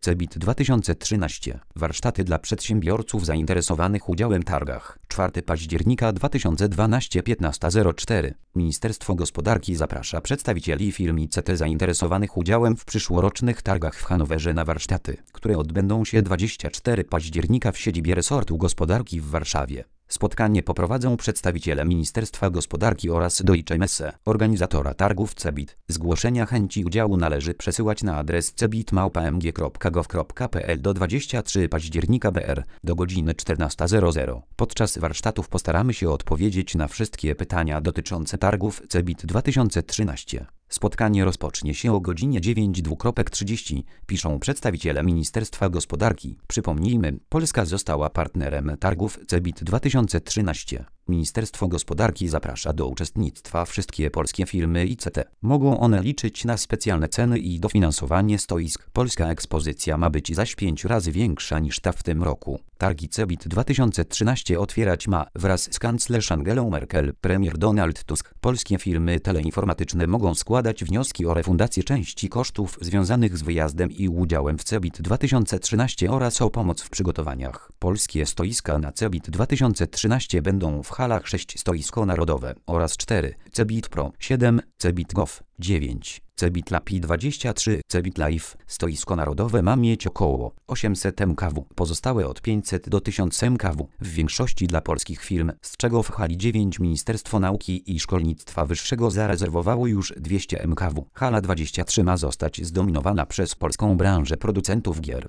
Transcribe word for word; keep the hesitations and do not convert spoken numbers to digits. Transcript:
CeBIT dwa tysiące trzynaście. Warsztaty dla przedsiębiorców zainteresowanych udziałem w targach. czwartego października dwa tysiące dwunastego, piętnasta zero cztery. Ministerstwo Gospodarki zaprasza przedstawicieli firm I C T zainteresowanych udziałem w przyszłorocznych targach w Hanowerze na warsztaty, które odbędą się dwudziestego czwartego października w siedzibie resortu gospodarki w Warszawie. Spotkanie poprowadzą przedstawiciele Ministerstwa Gospodarki oraz Deutsche Messe, organizatora targów CeBIT. Zgłoszenia chęci udziału należy przesyłać na adres cebit małpa m g kropka gov kropka p l do dwudziestego trzeciego października B R do godziny czternasta zero zero. Podczas warsztatów postaramy się odpowiedzieć na wszystkie pytania dotyczące targów CeBIT dwa tysiące trzynaście. Spotkanie rozpocznie się o godzinie dziewiątej trzydzieści, piszą przedstawiciele Ministerstwa Gospodarki. Przypomnijmy, Polska została partnerem targów CeBIT dwa tysiące trzynaście. Ministerstwo Gospodarki zaprasza do uczestnictwa wszystkie polskie firmy I C T. Mogą one liczyć na specjalne ceny i dofinansowanie stoisk. Polska ekspozycja ma być zaś pięć razy większa niż ta w tym roku. Targi CeBIT dwa tysiące trzynaście otwierać ma wraz z kanclerz Angelą Merkel premier Donald Tusk. Polskie firmy teleinformatyczne mogą składać wnioski o refundację części kosztów związanych z wyjazdem i udziałem w CeBIT dwa tysiące trzynaście oraz o pomoc w przygotowaniach. Polskie stoiska na CeBIT dwa tysiące trzynaście będą w halach sześć Stoisko Narodowe oraz cztery, CeBIT Pro siedem, CeBIT Gov dziewięć, CeBIT Lab dwadzieścia trzy, CeBIT Live. Stoisko Narodowe ma mieć około osiemset megawattów, pozostałe od pięćset do tysiąca megawattów, w większości dla polskich firm, z czego w hali dziewięć Ministerstwo Nauki i Szkolnictwa Wyższego zarezerwowało już dwieście megawattów. Hala dwadzieścia trzy ma zostać zdominowana przez polską branżę producentów gier.